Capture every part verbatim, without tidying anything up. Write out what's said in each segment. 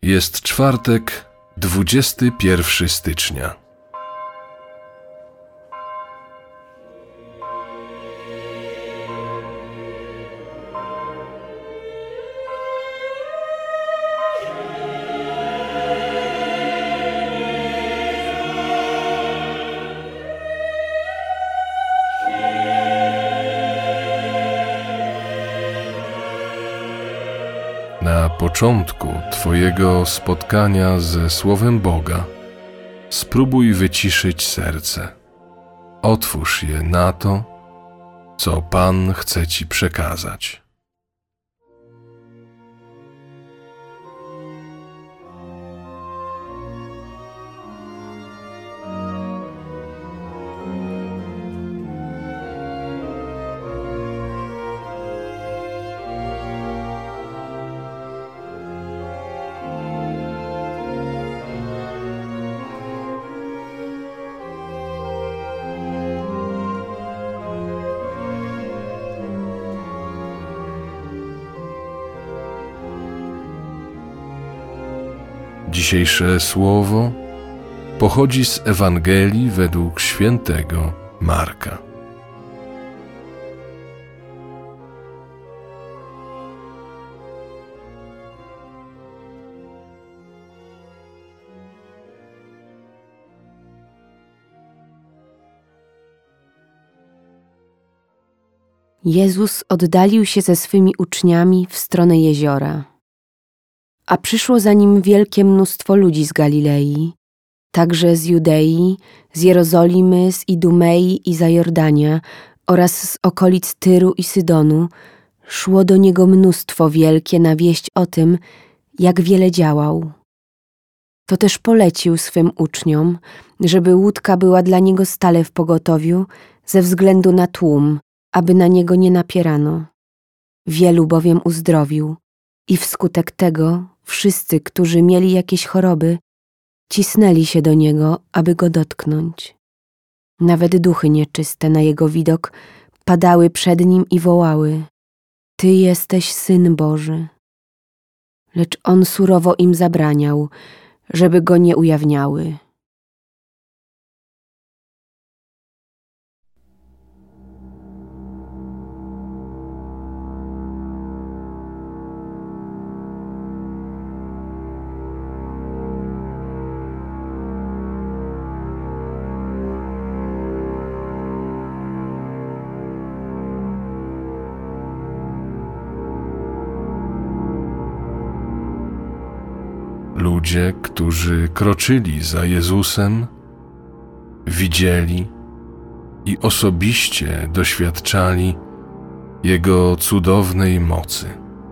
Jest czwartek, dwudziestego pierwszego stycznia. Na początku Twojego spotkania ze Słowem Boga spróbuj wyciszyć serce. Otwórz je na to, co Pan chce Ci przekazać. Dzisiejsze słowo pochodzi z Ewangelii według świętego Marka. Jezus oddalił się ze swymi uczniami w stronę jeziora. A przyszło za nim wielkie mnóstwo ludzi z Galilei, także z Judei, z Jerozolimy, z Idumei i Zajordania oraz z okolic Tyru i Sydonu. Szło do niego mnóstwo wielkie na wieść o tym, jak wiele działał. To też polecił swym uczniom, żeby łódka była dla niego stale w pogotowiu ze względu na tłum, aby na niego nie napierano. Wielu bowiem uzdrowił i wskutek tego wszyscy, którzy mieli jakieś choroby, cisnęli się do niego, aby go dotknąć. Nawet duchy nieczyste na jego widok padały przed nim i wołały: Ty jesteś Syn Boży. Lecz on surowo im zabraniał, żeby go nie ujawniały. Ludzie, którzy kroczyli za Jezusem, widzieli i osobiście doświadczali Jego cudownej mocy.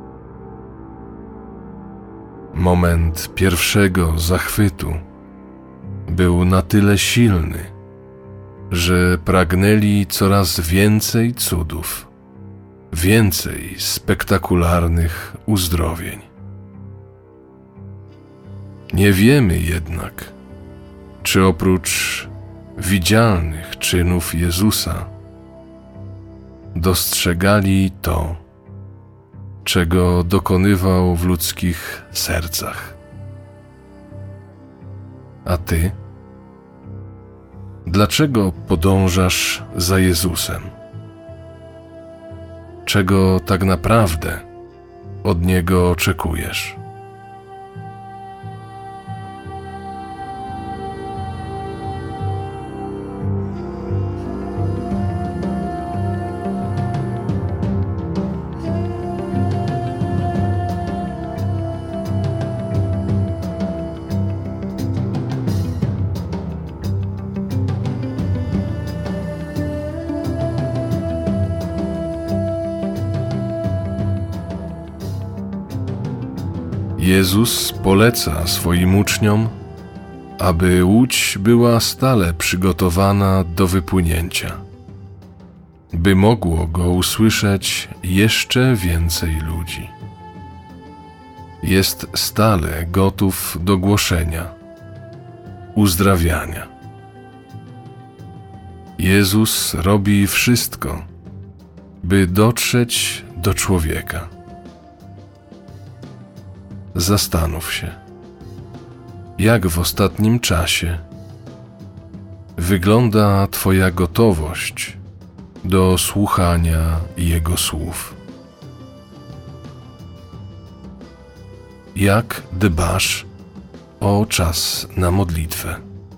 Moment pierwszego zachwytu był na tyle silny, że pragnęli coraz więcej cudów, więcej spektakularnych uzdrowień. Nie wiemy jednak, czy oprócz widzialnych czynów Jezusa dostrzegali to, czego dokonywał w ludzkich sercach. A Ty? Dlaczego podążasz za Jezusem? Czego tak naprawdę od Niego oczekujesz? Jezus poleca swoim uczniom, aby łódź była stale przygotowana do wypłynięcia, by mogło go usłyszeć jeszcze więcej ludzi. Jest stale gotów do głoszenia, uzdrawiania. Jezus robi wszystko, by dotrzeć do człowieka. Zastanów się, Jak w ostatnim czasie wygląda Twoja gotowość do słuchania Jego słów? Jak dbasz o czas na modlitwę?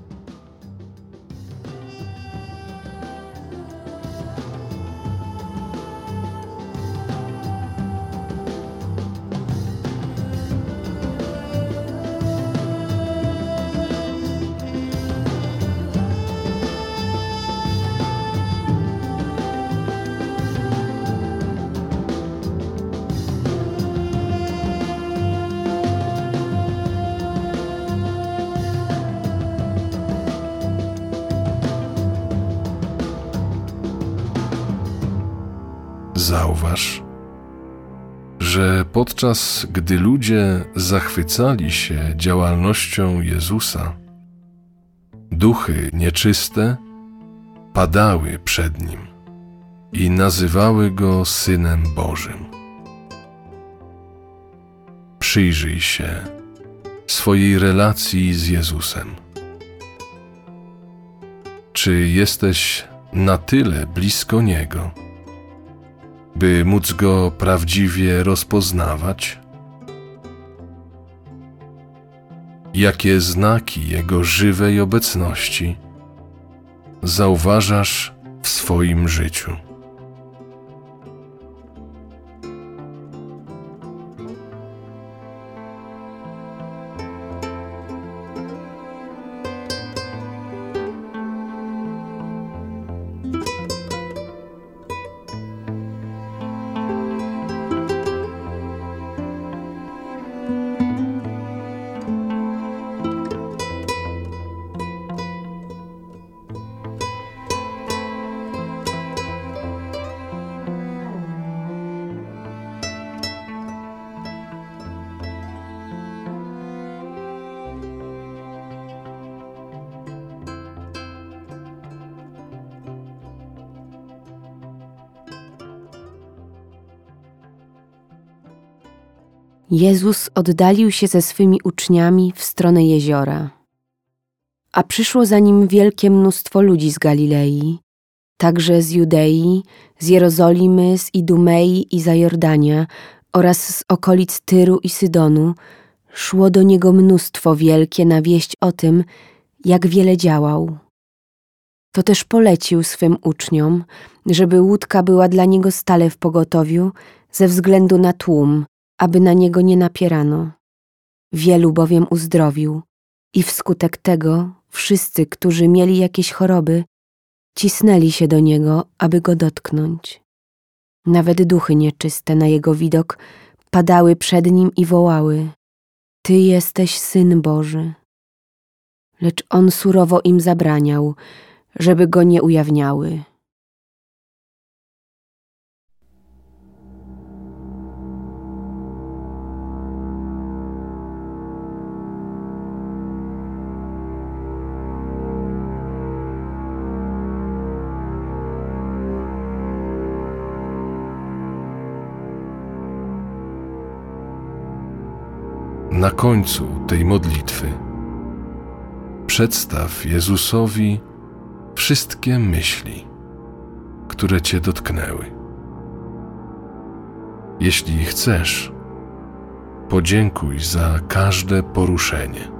Zauważ, że podczas gdy ludzie zachwycali się działalnością Jezusa, duchy nieczyste padały przed Nim i nazywały Go Synem Bożym. Przyjrzyj się swojej relacji z Jezusem. Czy jesteś na tyle blisko Niego, by móc Go prawdziwie rozpoznawać? Jakie znaki Jego żywej obecności zauważasz w swoim życiu? Jezus oddalił się ze swymi uczniami w stronę jeziora. A przyszło za Nim wielkie mnóstwo ludzi z Galilei, także z Judei, z Jerozolimy, z Idumei i Zajordania oraz z okolic Tyru i Sydonu. Szło do Niego mnóstwo wielkie na wieść o tym, jak wiele działał. To też polecił swym uczniom, żeby łódka była dla Niego stale w pogotowiu ze względu na tłum, aby na Niego nie napierano. Wielu bowiem uzdrowił i wskutek tego wszyscy, którzy mieli jakieś choroby, cisnęli się do Niego, aby Go dotknąć. Nawet duchy nieczyste na Jego widok padały przed Nim i wołały: Ty jesteś Syn Boży. Lecz On surowo im zabraniał, żeby Go nie ujawniały. Na końcu tej modlitwy przedstaw Jezusowi wszystkie myśli, które Cię dotknęły. Jeśli chcesz, podziękuj za każde poruszenie.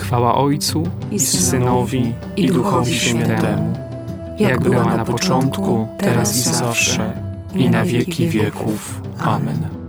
Chwała Ojcu i Synowi i Duchowi Świętemu, jak była na początku, teraz i zawsze, i na wieki wieków. Amen.